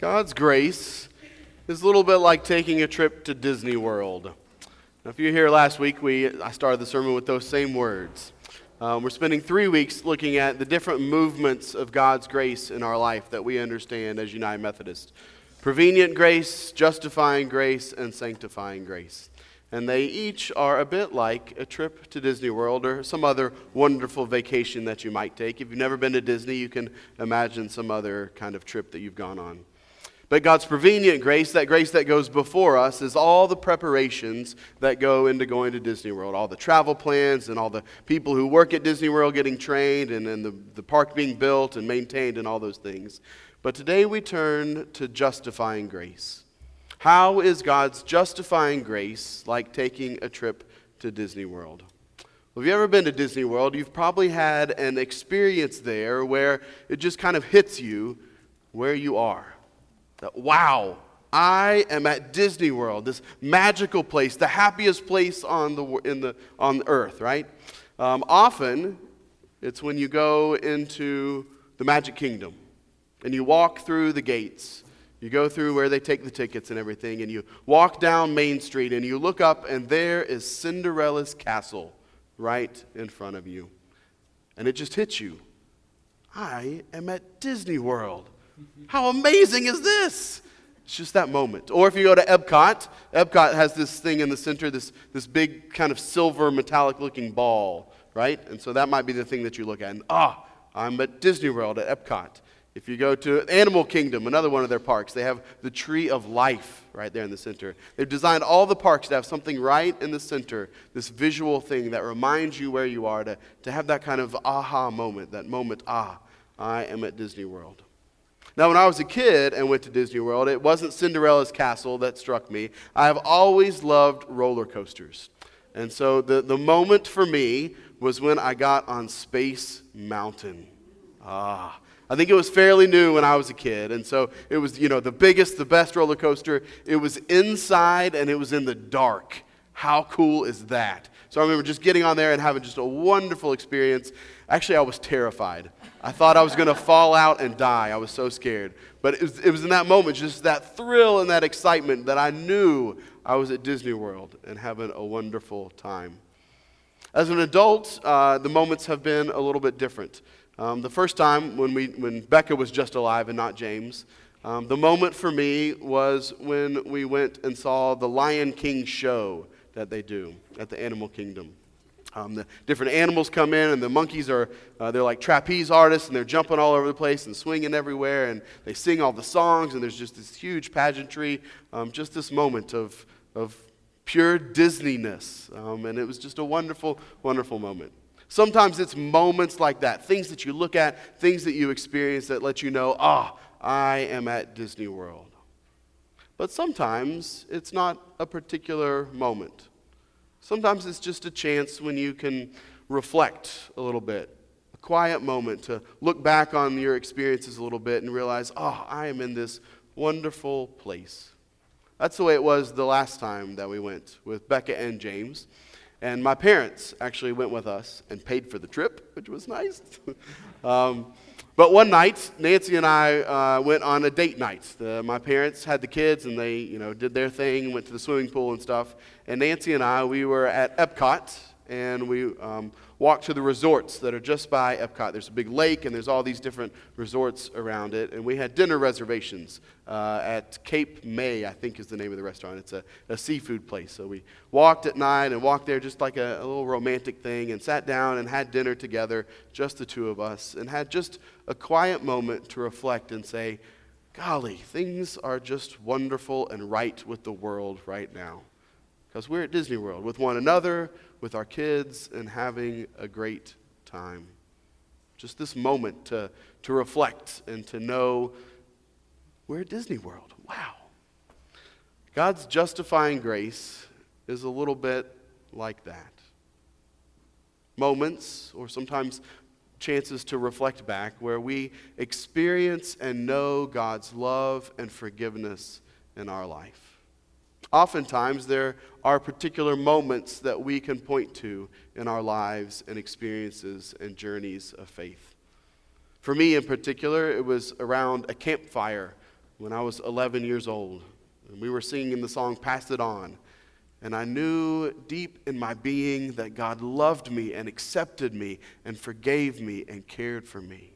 God's grace is a little bit like taking a trip to Disney World. Now, if you were here last week, I started the sermon with those same words. We're spending 3 weeks looking at the different movements of God's grace in our life that we understand as United Methodists. Prevenient grace, justifying grace, and sanctifying grace. And they each are a bit like a trip to Disney World or some other wonderful vacation that you might take. If you've never been to Disney, you can imagine some other kind of trip that you've gone on. But God's prevenient grace, that grace that goes before us, is all the preparations that go into going to Disney World. All the travel plans and all the people who work at Disney World getting trained and then the park being built and maintained and all those things. But today we turn to justifying grace. How is God's justifying grace like taking a trip to Disney World? Well, if you've ever been to Disney World, you've probably had an experience there where it just kind of hits you where you are. That, wow, I am at Disney World, this magical place, the happiest place on earth, right? Often, it's when you go into the Magic Kingdom and you walk through the gates. You go through where they take the tickets and everything, and you walk down Main Street and you look up, and there is Cinderella's castle right in front of you. And it just hits you. I am at Disney World. How amazing is this? It's just that moment. Or if you go to Epcot, Epcot has this thing in the center, this big kind of silver metallic looking ball, right? And so that might be the thing that you look at. And I'm at Disney World at Epcot. If you go to Animal Kingdom, another one of their parks, they have the Tree of Life right there in the center. They've designed all the parks to have something right in the center, this visual thing that reminds you where you are, to have that kind of aha moment, that moment, I am at Disney World. Now, when I was a kid and went to Disney World, it wasn't Cinderella's castle that struck me. I have always loved roller coasters. And so the moment for me was when I got on Space Mountain. I think it was fairly new when I was a kid. And so it was, the biggest, the best roller coaster. It was inside and it was in the dark. How cool is that? So I remember just getting on there and having just a wonderful experience. Actually, I was terrified. I thought I was going to fall out and die. I was so scared. But it was in that moment, just that thrill and that excitement, that I knew I was at Disney World and having a wonderful time. As an adult, the moments have been a little bit different. The first time when Becca was just alive and not James, the moment for me was when we went and saw the Lion King show that they do at the Animal Kingdom. The different animals come in, and the monkeys they're like trapeze artists, and they're jumping all over the place and swinging everywhere, and they sing all the songs, and there's just this huge pageantry, just this moment of pure Disneyness, and it was just a wonderful, wonderful moment. Sometimes it's moments like that, things that you look at, things that you experience that let you know, I am at Disney World. But sometimes it's not a particular moment. Sometimes it's just a chance when you can reflect a little bit, a quiet moment to look back on your experiences a little bit and realize, I am in this wonderful place. That's the way it was the last time that we went with Becca and James. And my parents actually went with us and paid for the trip, which was nice. But one night, Nancy and I went on a date night. My parents had the kids, and they, did their thing, went to the swimming pool and stuff. And Nancy and I, we were at Epcot, and we walked to the resorts that are just by Epcot. There's a big lake, and there's all these different resorts around it. And we had dinner reservations at Cape May, I think is the name of the restaurant. It's a seafood place. So we walked at night and walked there just like a little romantic thing, and sat down and had dinner together, just the two of us, and had just a quiet moment to reflect and say, golly, things are just wonderful and right with the world right now. Because we're at Disney World with one another, with our kids, and having a great time. Just this moment to reflect and to know we're at Disney World. Wow. God's justifying grace is a little bit like that. Moments, or sometimes chances to reflect back, where we experience and know God's love and forgiveness in our life. Oftentimes, there are particular moments that we can point to in our lives and experiences and journeys of faith. For me in particular, it was around a campfire when I was 11 years old, and we were singing the song Pass It On. And I knew deep in my being that God loved me and accepted me and forgave me and cared for me.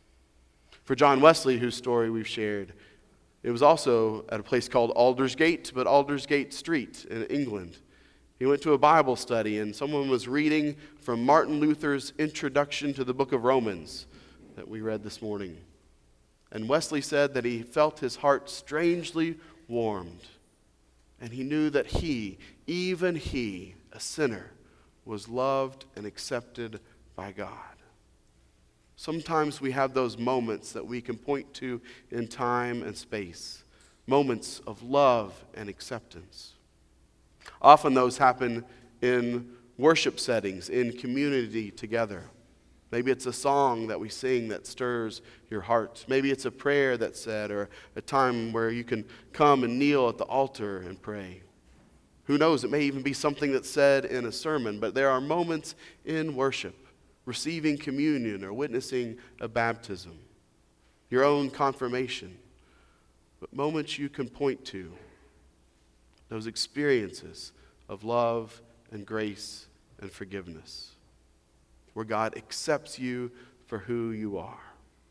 For John Wesley, whose story we've shared, it was also at a place called Aldersgate, but Aldersgate Street in England. He went to a Bible study, and someone was reading from Martin Luther's introduction to the book of Romans that we read this morning. And Wesley said that he felt his heart strangely warmed. And he knew that he, even he, a sinner, was loved and accepted by God. Sometimes we have those moments that we can point to in time and space, moments of love and acceptance. Often those happen in worship settings, in community together. Maybe it's a song that we sing that stirs your heart. Maybe it's a prayer that's said, or a time where you can come and kneel at the altar and pray. Who knows, it may even be something that's said in a sermon, but there are moments in worship, receiving communion or witnessing a baptism, your own confirmation, but moments you can point to, those experiences of love and grace and forgiveness, where God accepts you for who you are.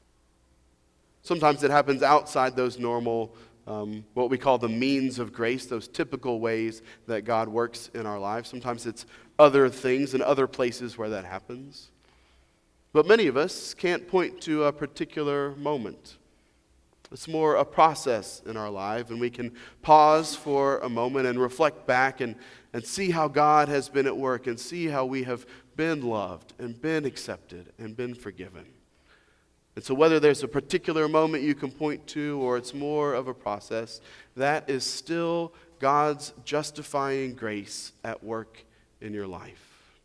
Sometimes it happens outside those normal, what we call the means of grace, those typical ways that God works in our lives. Sometimes it's other things and other places where that happens. But many of us can't point to a particular moment. It's more a process in our life, and we can pause for a moment and reflect back and see how God has been at work and see how we have been loved and been accepted and been forgiven. And so whether there's a particular moment you can point to or it's more of a process, that is still God's justifying grace at work in your life.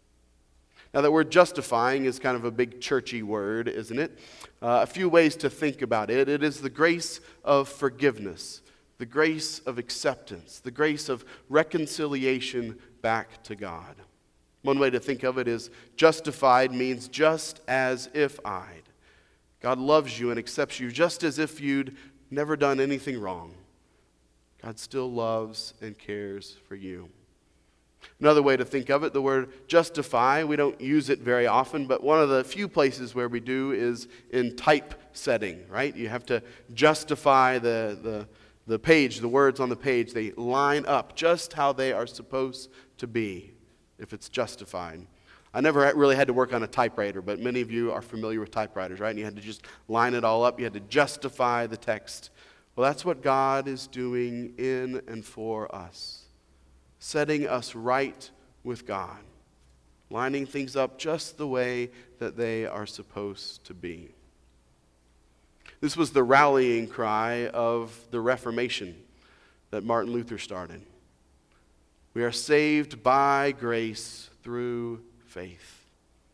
Now, that word justifying is kind of a big churchy word, isn't it? A few ways to think about it. It is the grace of forgiveness, the grace of acceptance, the grace of reconciliation back to God. One way to think of it is justified means just as if I'd. God loves you and accepts you just as if you'd never done anything wrong. God still loves and cares for you. Another way to think of it, the word justify, we don't use it very often, but one of the few places where we do is in typesetting, right? You have to justify the page, the words on the page. They line up just how they are supposed to be if it's justified. I never really had to work on a typewriter, but many of you are familiar with typewriters, right? And you had to just line it all up. You had to justify the text. Well, that's what God is doing in and for us, setting us right with God, lining things up just the way that they are supposed to be. This was the rallying cry of the Reformation that Martin Luther started. We are saved by grace through faith.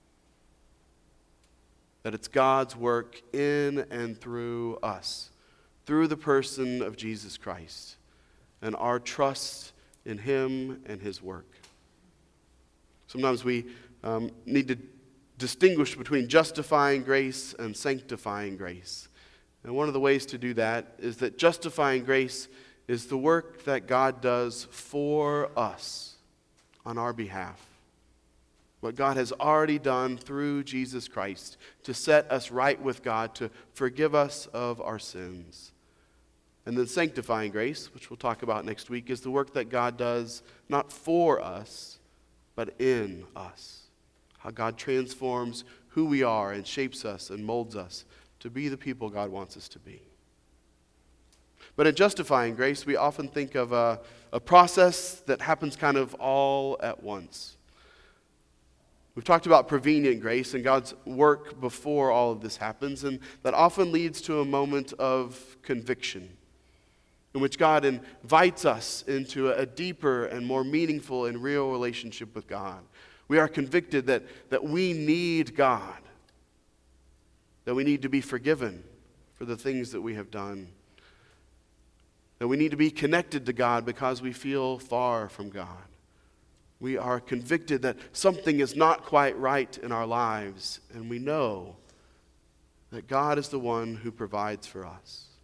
That it's God's work in and through us, through the person of Jesus Christ, and our trust in Him and His work. Sometimes we need to distinguish between justifying grace and sanctifying grace. And one of the ways to do that is that justifying grace is the work that God does for us on our behalf. What God has already done through Jesus Christ to set us right with God, to forgive us of our sins. And then sanctifying grace, which we'll talk about next week, is the work that God does not for us, but in us. How God transforms who we are and shapes us and molds us to be the people God wants us to be. But in justifying grace, we often think of a process that happens kind of all at once. We've talked about prevenient grace and God's work before all of this happens, and that often leads to a moment of conviction in which God invites us into a deeper and more meaningful and real relationship with God. We are convicted that we need God, that we need to be forgiven for the things that we have done, that we need to be connected to God because we feel far from God. We are convicted that something is not quite right in our lives, and we know that God is the one who provides for us.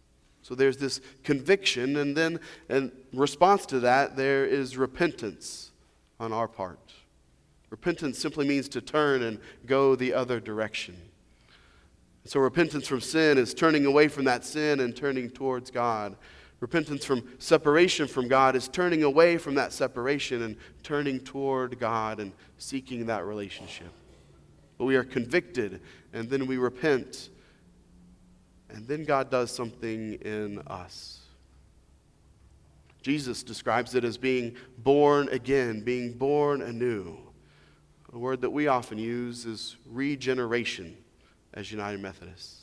So there's this conviction, and then in response to that, there is repentance on our part. Repentance simply means to turn and go the other direction. So repentance from sin is turning away from that sin and turning towards God. Repentance from separation from God is turning away from that separation and turning toward God and seeking that relationship. But we are convicted, and then we repent, and then God does something in us. Jesus describes it as being born again, being born anew. A word that we often use is regeneration as United Methodists.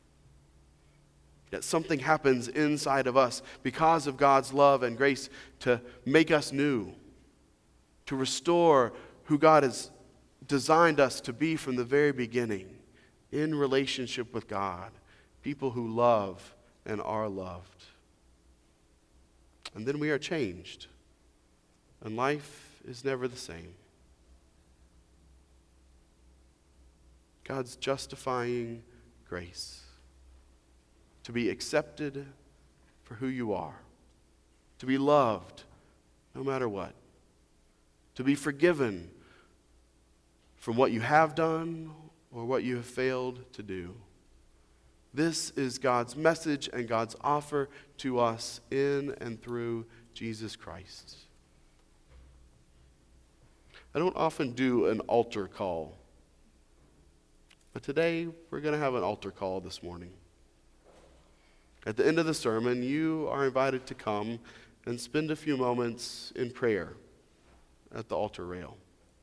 That something happens inside of us because of God's love and grace to make us new, to restore who God has designed us to be from the very beginning, in relationship with God, people who love and are loved. And then we are changed, and life is never the same. God's justifying grace. To be accepted for who you are. To be loved no matter what. To be forgiven from what you have done or what you have failed to do. This is God's message and God's offer to us in and through Jesus Christ. I don't often do an altar call. But today, we're going to have an altar call this morning. At the end of the sermon, you are invited to come and spend a few moments in prayer at the altar rail.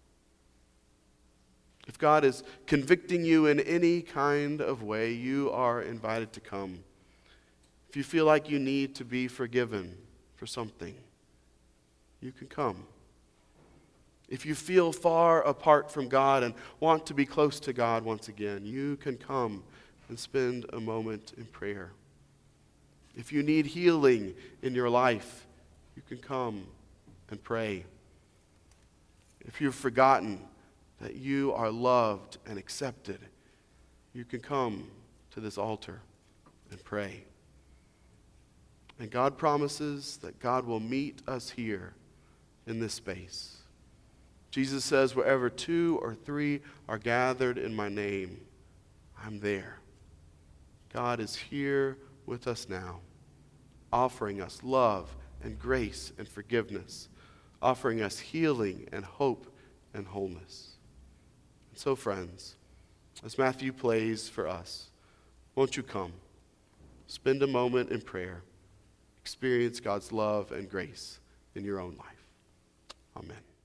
If God is convicting you in any kind of way, you are invited to come. If you feel like you need to be forgiven for something, you can come. If you feel far apart from God and want to be close to God once again, you can come and spend a moment in prayer. If you need healing in your life, you can come and pray. If you've forgotten that you are loved and accepted, you can come to this altar and pray. And God promises that God will meet us here in this space. Jesus says, wherever 2 or 3 are gathered in my name, I'm there. God is here with us now, offering us love and grace and forgiveness, offering us healing and hope and wholeness. And so, friends, as Matthew plays for us, won't you come, spend a moment in prayer, experience God's love and grace in your own life. Amen.